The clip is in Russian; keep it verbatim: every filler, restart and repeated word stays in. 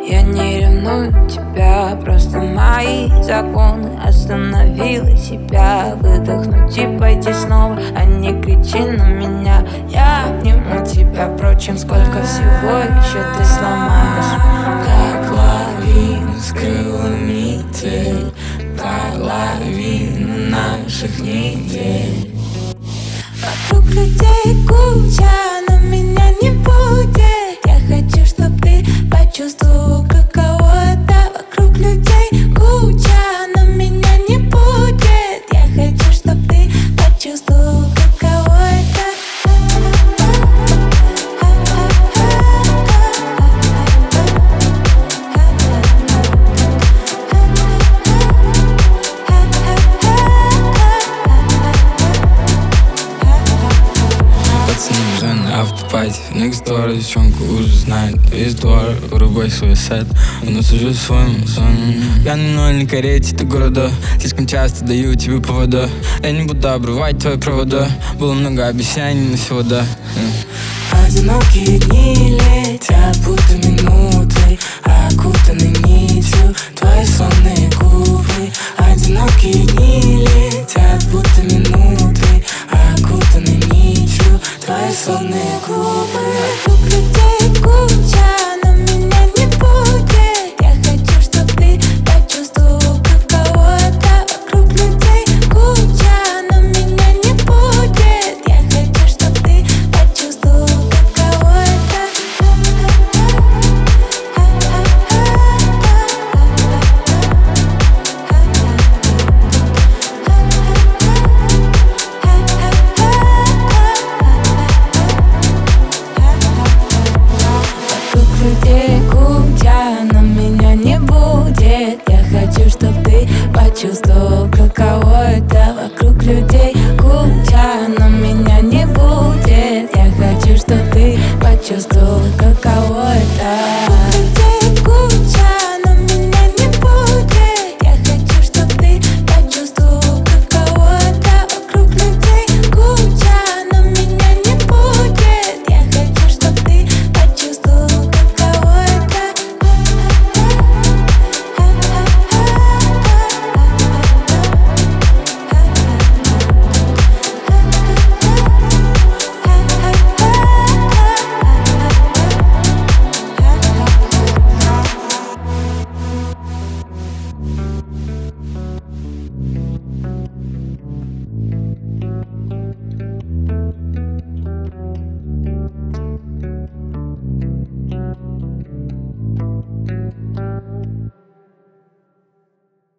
Я не ревную тебя, просто мои законы. Остановила себя, выдохнуть и пойти снова, а не кричи на меня. Я обниму тебя, впрочем, сколько всего еще ты сломаешь. Как лавина скрыла метель, половину наших недель. Вокруг людей куча, но меня не будет. Я хочу, чтоб ты почувствовал, каково это. Вокруг людей куча, но меня не будет. Я хочу, чтоб ты почувствовал, каково это. Пацаны уже на автопате, next door, девчонку уже знает весь двор. Вырубай свой сет, у нас уже своим сон. Я на нольной карете до города, слишком часто даю тебе повода. Я не буду обрывать твои провода, было много обещаний, но всего да. Одинокие дни летят, будто минуты, окутаны нитью твои сонные губы. Одинокие дни летят, будто минуты, окутаны нитью твои сонные губы. Вокруг людей куча, но меня не будет. Я хочу, чтоб ты почувствовал, каково это. Вокруг людей куча, но меня не будет. Я хочу, чтоб ты почувствовал, каково это. Вокруг людей куча, но меня не будет. Я хочу, чтоб ты почувствовал, каково это. Вокруг людей куча, но меня не будет. Я хочу, чтоб ты почувствовал, каково это. Вокруг людей куча, но меня не будет. Я хочу, чтоб ты почувствовал, каково это. Вокруг людей куча, но меня не будет. Я хочу, чтоб ты почувствовал, каково это.